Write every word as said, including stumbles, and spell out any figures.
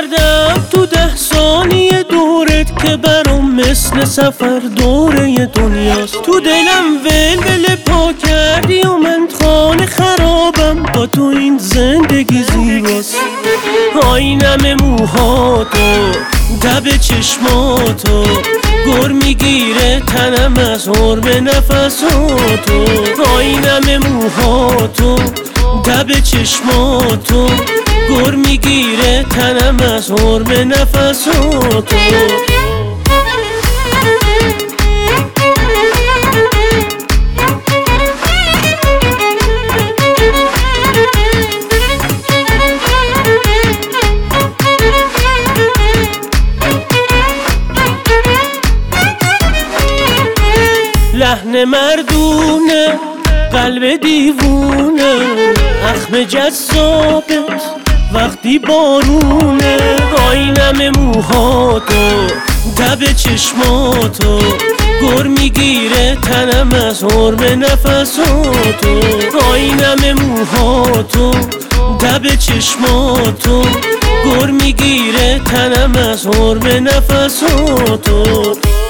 کردم تو ده ثانیه دورت که برام مثل سفر دوره دنیاست. تو دلم ولول پا کردی و من خانه خرابم، با تو این زندگی زیباست. آینم موهاتو، دب چشماتو، گر میگیره تنم از حرم نفساتو. آینم موهاتو، دب چشماتو، گر میگیره تنم از حرم نفساتو. لحن مردونه، قلب دیوونه، اخم جذابت وقتی بارونه. آینم موهاتو، دب چشماتو، گر میگیره تنم از حرم نفساتو. آینم موهاتو، دب چشماتو، گر میگیره تنم از حرم نفساتو.